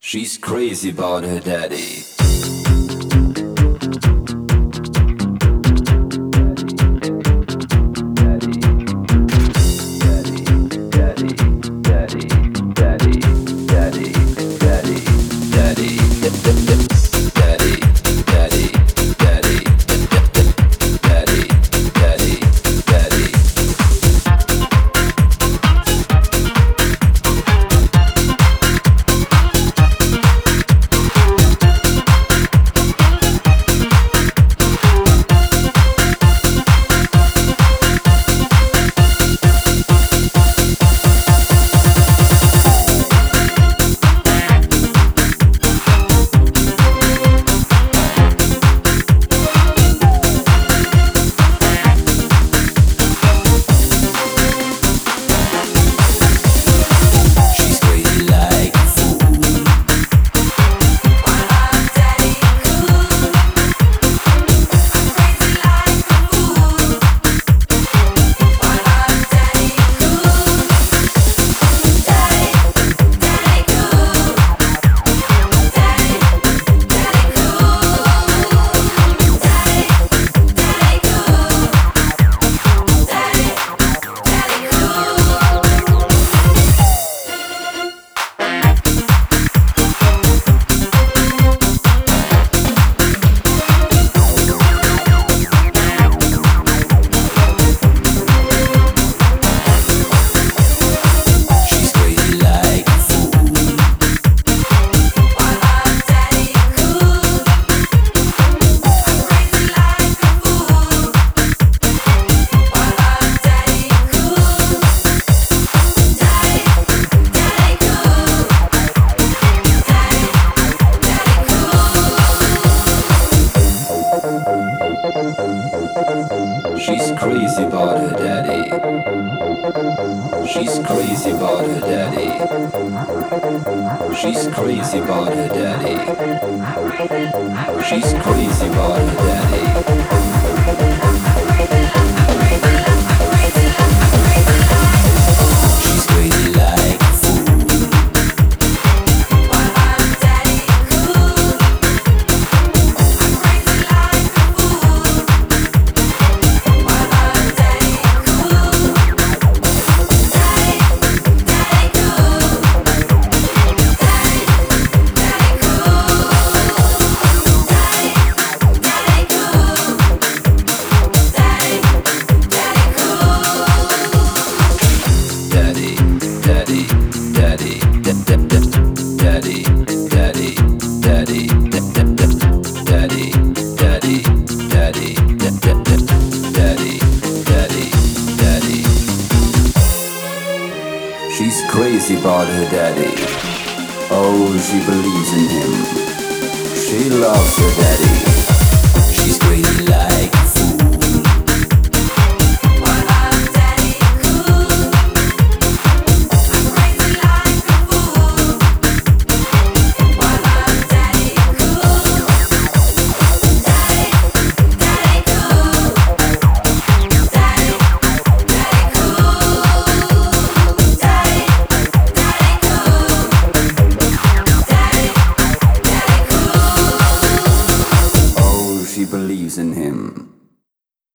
She's crazy about her daddy. She's crazy about her daddy. She's crazy about her daddy. She's crazy about her daddy. She's crazy about her daddy. She's crazy like a fool. While I'm daddy cool. I'm crazy like a fool. While I'm daddy cool. Daddy, daddy cool. Daddy, daddy cool. Daddy, daddy cool. Daddy, daddy cool. Daddy, daddy, daddy, daddy, daddy, daddy, daddy, daddy, daddy, daddy, daddy, daddy. She's crazy about her daddy. Oh, she believes in him. She loves her daddy. She's crazy like